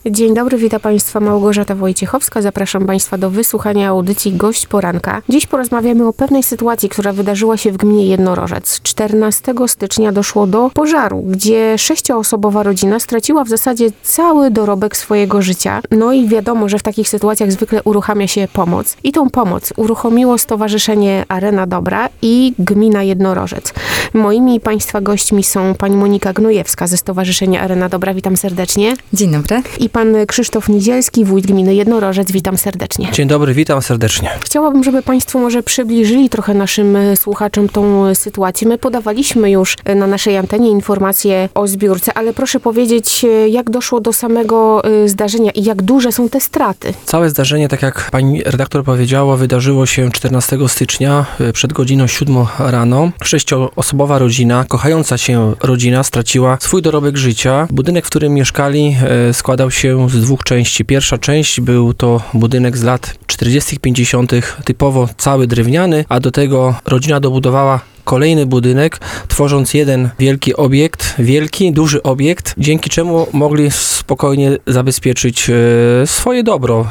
Dzień dobry, witam Państwa Małgorzata Wojciechowska. Zapraszam Państwa do wysłuchania audycji Gość Poranka. Dziś porozmawiamy o pewnej sytuacji, która wydarzyła się w gminie Jednorożec. 14 stycznia doszło do pożaru, gdzie 6-osobowa rodzina straciła w zasadzie cały dorobek swojego życia. No i wiadomo, że w takich sytuacjach zwykle uruchamia się pomoc. I tą pomoc uruchomiło Stowarzyszenie Arena Dobra i gmina Jednorożec. Moimi Państwa gośćmi są pani Monika Gnojewska ze Stowarzyszenia Arena Dobra. Witam serdecznie. Dzień dobry. I pan Krzysztof Niedzielski, wójt gminy Jednorożec. Witam serdecznie. Dzień dobry, witam serdecznie. Chciałabym, żeby Państwo może przybliżyli trochę naszym słuchaczom tą sytuację. My podawaliśmy już na naszej antenie informacje o zbiórce, ale proszę powiedzieć, jak doszło do samego zdarzenia i jak duże są te straty? Całe zdarzenie, tak jak pani redaktor powiedziała, wydarzyło się 14 stycznia przed godziną 7 rano. 6-osobowa rodzina, kochająca się rodzina, straciła swój dorobek życia. Budynek, w którym mieszkali, składał się z dwóch części. Pierwsza część był to budynek z lat 40., 50., typowo cały drewniany, a do tego rodzina dobudowała kolejny budynek, tworząc jeden wielki obiekt, duży obiekt, dzięki czemu mogli spokojnie zabezpieczyć swoje dobro,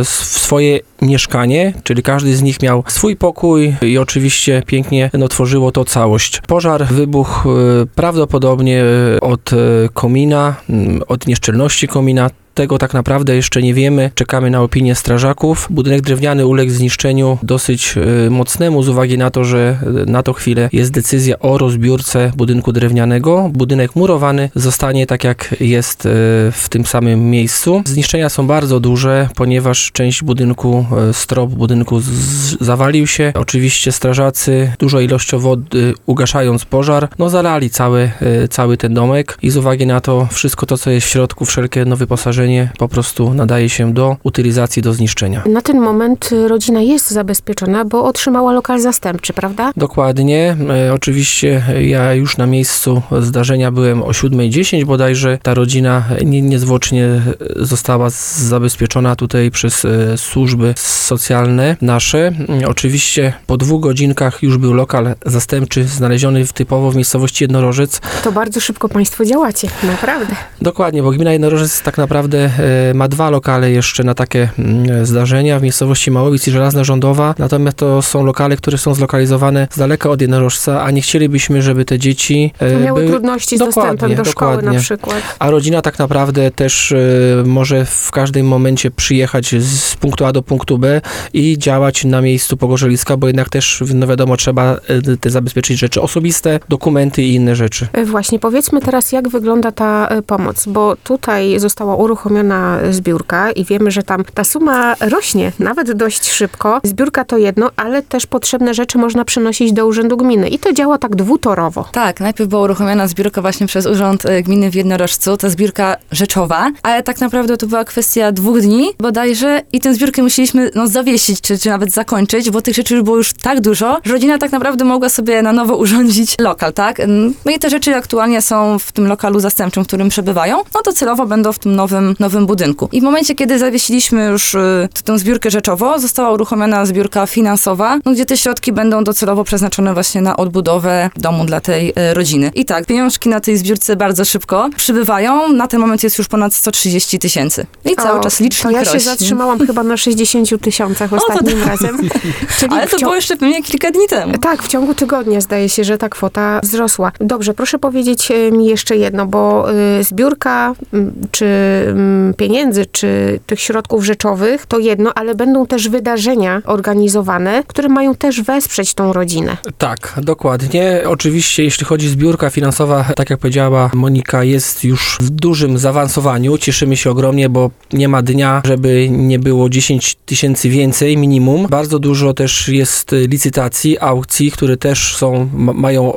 swoje mieszkanie, czyli każdy z nich miał swój pokój i oczywiście pięknie tworzyło to całość. Pożar wybuchł prawdopodobnie od komina, od nieszczelności komina. Tego tak naprawdę jeszcze nie wiemy. Czekamy na opinię strażaków. Budynek drewniany uległ zniszczeniu dosyć mocnemu z uwagi na to, że na tą chwilę jest decyzja o rozbiórce budynku drewnianego. Budynek murowany zostanie tak jak jest w tym samym miejscu. Zniszczenia są bardzo duże, ponieważ część budynku, strop budynku zawalił się. Oczywiście strażacy dużą ilością wody ugaszając pożar, zalali cały ten domek i z uwagi na to wszystko to, co jest w środku, wszelkie wyposażenie po prostu nadaje się do utylizacji, do zniszczenia. Na ten moment rodzina jest zabezpieczona, bo otrzymała lokal zastępczy, prawda? Dokładnie. Oczywiście ja już na miejscu zdarzenia byłem o 7:10 bodajże. Ta rodzina niezwłocznie została zabezpieczona tutaj przez służby socjalne nasze. Oczywiście po 2 godzinkach już był lokal zastępczy znaleziony typowo w miejscowości Jednorożec. To bardzo szybko Państwo działacie, naprawdę. Dokładnie, bo gmina Jednorożec tak naprawdę ma 2 lokale jeszcze na takie zdarzenia w miejscowości Małowic i Żelazna Rządowa, natomiast to są lokale, które są zlokalizowane z daleka od Jednorożca, a nie chcielibyśmy, żeby te dzieci miały trudności z dostępem do szkoły na przykład. A rodzina tak naprawdę też może w każdym momencie przyjechać z punktu A do punktu B i działać na miejscu pogorzeliska, bo jednak też, wiadomo, trzeba zabezpieczyć rzeczy osobiste, dokumenty i inne rzeczy. Właśnie, powiedzmy teraz, jak wygląda ta pomoc, bo tutaj została uruchomiona zbiórka i wiemy, że tam ta suma rośnie nawet dość szybko. Zbiórka to jedno, ale też potrzebne rzeczy można przynosić do Urzędu Gminy i to działa tak dwutorowo. Tak, najpierw była uruchomiona zbiórka właśnie przez Urząd Gminy w Jednorożcu, ta zbiórka rzeczowa, ale tak naprawdę to była kwestia 2 dni bodajże i tę zbiórkę musieliśmy zawiesić, czy nawet zakończyć, bo tych rzeczy już było już tak dużo, że rodzina tak naprawdę mogła sobie na nowo urządzić lokal, tak? No i te rzeczy aktualnie są w tym lokalu zastępczym, w którym przebywają, to celowo będą w tym nowym budynku. I w momencie, kiedy zawiesiliśmy już tę zbiórkę rzeczowo, została uruchomiona zbiórka finansowa, gdzie te środki będą docelowo przeznaczone właśnie na odbudowę domu dla tej rodziny. I tak, pieniążki na tej zbiórce bardzo szybko przybywają. Na ten moment jest już ponad 130 000. I cały czas licznik rośnie. To ja się zatrzymałam chyba na 60 000 ostatnim razem. Czyli ale to było jeszcze pewnie kilka dni temu. Tak, w ciągu tygodnia zdaje się, że ta kwota wzrosła. Dobrze, proszę powiedzieć mi jeszcze jedno, bo zbiórka czy pieniędzy, czy tych środków rzeczowych, to jedno, ale będą też wydarzenia organizowane, które mają też wesprzeć tą rodzinę. Tak, dokładnie. Oczywiście, jeśli chodzi o zbiórka finansowa, tak jak powiedziała Monika, jest już w dużym zaawansowaniu. Cieszymy się ogromnie, bo nie ma dnia, żeby nie było 10 000 więcej minimum. Bardzo dużo też jest licytacji, aukcji, które też mają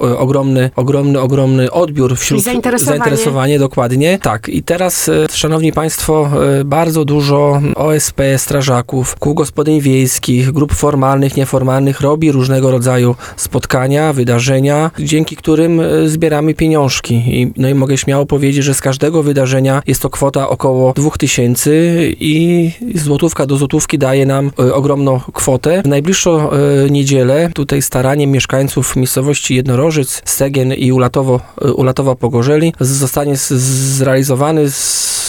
ogromny odbiór wśród zainteresowanie. Dokładnie. Tak. I teraz, szanowni Państwo, bardzo dużo OSP, strażaków, kół gospodyń wiejskich, grup formalnych, nieformalnych robi różnego rodzaju spotkania, wydarzenia, dzięki którym zbieramy pieniążki. I mogę śmiało powiedzieć, że z każdego wydarzenia jest to kwota około 2000 i złotówka do złotówki daje nam ogromną kwotę. W najbliższą niedzielę tutaj staraniem mieszkańców miejscowości Jednorożec, Stegien i Ulatowa Pogorzeli zostanie zrealizowany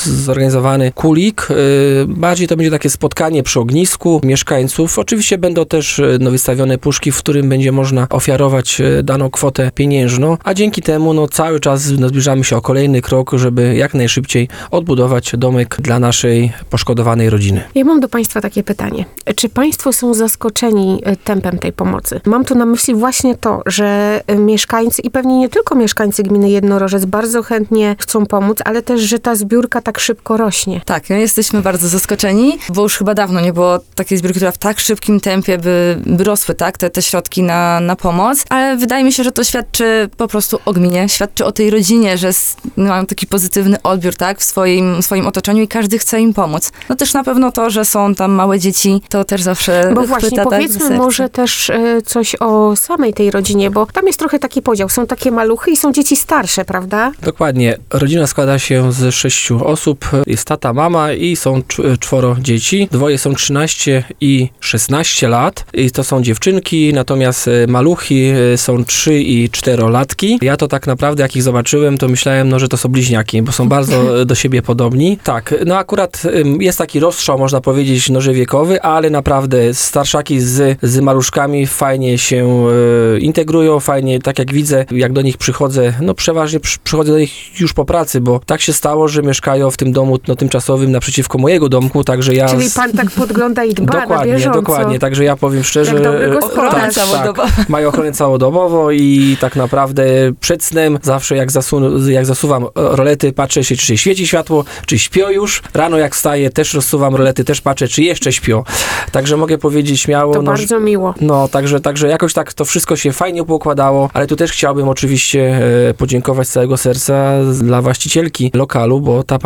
zorganizowany kulik. Bardziej to będzie takie spotkanie przy ognisku mieszkańców. Oczywiście będą też wystawione puszki, w którym będzie można ofiarować daną kwotę pieniężną, a dzięki temu cały czas zbliżamy się o kolejny krok, żeby jak najszybciej odbudować domek dla naszej poszkodowanej rodziny. Ja mam do Państwa takie pytanie. Czy Państwo są zaskoczeni tempem tej pomocy? Mam tu na myśli właśnie to, że mieszkańcy i pewnie nie tylko mieszkańcy gminy Jednorożec bardzo chętnie chcą pomóc, ale też, że ta zbiórka tak szybko rośnie. Tak, my jesteśmy bardzo zaskoczeni, bo już chyba dawno nie było takiej zbiórki, która w tak szybkim tempie by rosły, tak, te środki na pomoc, ale wydaje mi się, że to świadczy po prostu o gminie, świadczy o tej rodzinie, że mają taki pozytywny odbiór, tak, w swoim otoczeniu i każdy chce im pomóc. No też na pewno to, że są tam małe dzieci, to też zawsze Bo właśnie, chwyta, powiedzmy tak, może też coś o samej tej rodzinie, bo tam jest trochę taki podział. Są takie maluchy i są dzieci starsze, prawda? Dokładnie. Rodzina składa się z 6 osób. Jest tata, mama i są 4 dzieci. 2 są 13 i 16 lat. I to są dziewczynki, natomiast maluchy są 3 i 4-latki. Ja to tak naprawdę, jak ich zobaczyłem, to myślałem, że to są bliźniaki, bo są bardzo do siebie podobni. Tak, akurat jest taki rozstrzał, można powiedzieć, wiekowy, ale naprawdę starszaki z maluszkami fajnie się integrują, fajnie, tak jak widzę, jak do nich przychodzę, przeważnie przychodzę do nich już po pracy, bo tak się stało, że mieszkają w tym domu tymczasowym naprzeciwko mojego domku, także ja... Czyli pan tak podgląda i dba na bieżąco. Dokładnie, także ja powiem szczerze... Jak dobry gospodarz. Tak, mają ochronę całodobowo i tak naprawdę przed snem zawsze jak zasuwam rolety, patrzę się, czy się świeci światło, czy śpią już. Rano jak wstaję, też rozsuwam rolety, też patrzę, czy jeszcze śpią. Także mogę powiedzieć śmiało... To bardzo miło. Także jakoś tak to wszystko się fajnie poukładało, ale tu też chciałbym oczywiście podziękować z całego serca dla właścicielki lokalu, bo ta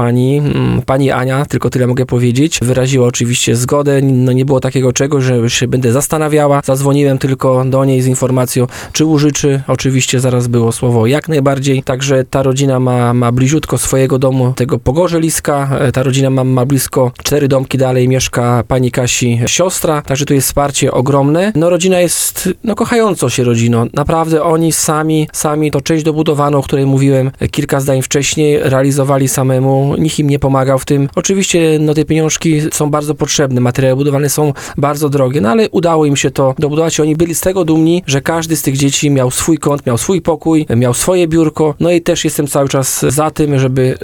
pani Ania, tylko tyle mogę powiedzieć, wyraziła oczywiście zgodę. Nie było takiego czegoś, że się będę zastanawiała. Zadzwoniłem tylko do niej z informacją, czy użyczy. Oczywiście zaraz było słowo jak najbardziej. Także ta rodzina ma bliziutko swojego domu, tego Pogorzeliska. Ta rodzina ma blisko 4 domki dalej mieszka pani Kasi siostra. Także tu jest wsparcie ogromne. Rodzina jest kochającą się rodziną. Naprawdę oni sami to część dobudowaną, o której mówiłem kilka zdań wcześniej, realizowali samemu. Nikt im nie pomagał w tym. Oczywiście te pieniążki są bardzo potrzebne. Materiały budowlane są bardzo drogie, ale udało im się to dobudować. Oni byli z tego dumni, że każdy z tych dzieci miał swój kąt, miał swój pokój, miał swoje biurko. I też jestem cały czas za tym,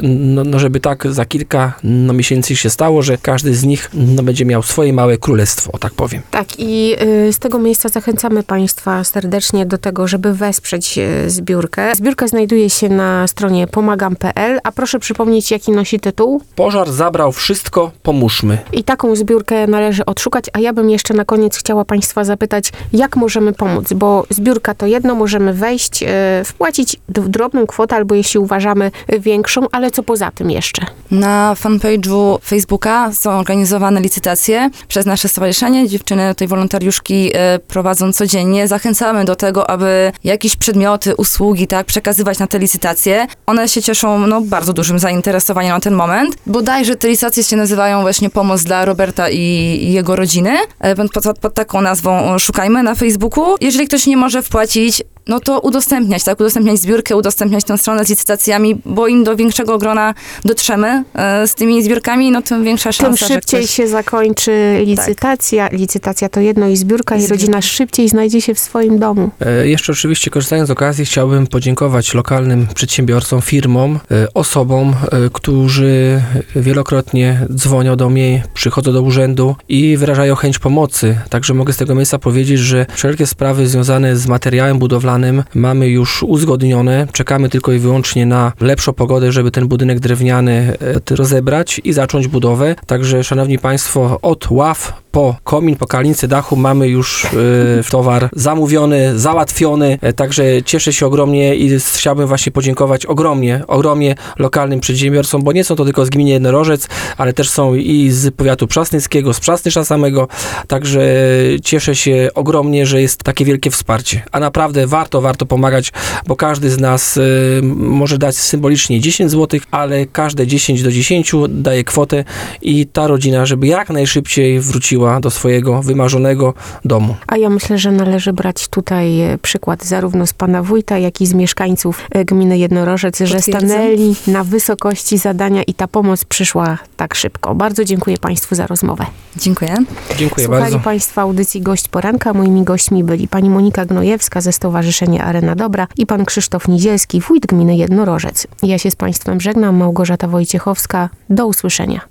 żeby tak za kilka miesięcy się stało, że każdy z nich będzie miał swoje małe królestwo, o tak powiem. Tak, i z tego miejsca zachęcamy Państwa serdecznie do tego, żeby wesprzeć zbiórkę. Zbiórka znajduje się na stronie pomagam.pl, a proszę przypomnieć, jaki nosi tytuł? Pożar zabrał wszystko, pomóżmy. I taką zbiórkę należy odszukać, a ja bym jeszcze na koniec chciała Państwa zapytać, jak możemy pomóc, bo zbiórka to jedno, możemy wejść, wpłacić drobną kwotę, albo jeśli uważamy większą, ale co poza tym jeszcze? Na fanpage'u Facebooka są organizowane licytacje przez nasze stowarzyszenie. Dziewczyny, tutaj wolontariuszki prowadzą codziennie. Zachęcamy do tego, aby jakieś przedmioty, usługi, tak, przekazywać na te licytacje. One się cieszą bardzo dużym zainteresowaniem na ten moment. Bodajże te licytacje się nazywają właśnie Pomoc dla Roberta i jego rodziny. Pod taką nazwą szukajmy na Facebooku. Jeżeli ktoś nie może wpłacić, to udostępniać zbiórkę, udostępniać tę stronę z licytacjami, bo im do większego grona dotrzemy z tymi zbiórkami, tym większa szansa, tym szybciej się zakończy licytacja. Tak. Licytacja to jedno i zbiórka i rodzina szybciej znajdzie się w swoim domu. Jeszcze oczywiście, korzystając z okazji, chciałbym podziękować lokalnym przedsiębiorcom, firmom, osobom, którzy wielokrotnie dzwonią do mnie, przychodzą do urzędu i wyrażają chęć pomocy. Także mogę z tego miejsca powiedzieć, że wszelkie sprawy związane z materiałem budowlanym mamy już uzgodnione. Czekamy tylko i wyłącznie na lepszą pogodę, żeby ten budynek drewniany rozebrać i zacząć budowę. Także, szanowni państwo, od ław po komin, po kalincę dachu mamy już towar zamówiony, załatwiony. Także cieszę się ogromnie i chciałbym właśnie podziękować ogromnie lokalnym przedsiębiorcom, bo nie są to tylko z gminy Jednorożec, ale też są i z powiatu przasnyckiego, z Przasnysza samego. Także cieszę się ogromnie, że jest takie wielkie wsparcie. A naprawdę warto pomagać, bo każdy z nas może dać symbolicznie 10 zł, ale każde 10 do 10 daje kwotę i ta rodzina, żeby jak najszybciej wróciła wróciła do swojego wymarzonego domu. A ja myślę, że należy brać tutaj przykład zarówno z pana wójta, jak i z mieszkańców gminy Jednorożec, że Potwierdzam. stanęli na wysokości zadania i ta pomoc przyszła tak szybko. Bardzo dziękuję państwu za rozmowę. Dziękuję. Dziękuję Słuchali bardzo. państwo audycji Gość Poranka. Moimi gośćmi byli pani Monika Gnojewska ze Stowarzyszenia Arena Dobra i pan Krzysztof Nizielski, wójt gminy Jednorożec. Ja się z państwem żegnam, Małgorzata Wojciechowska. Do usłyszenia.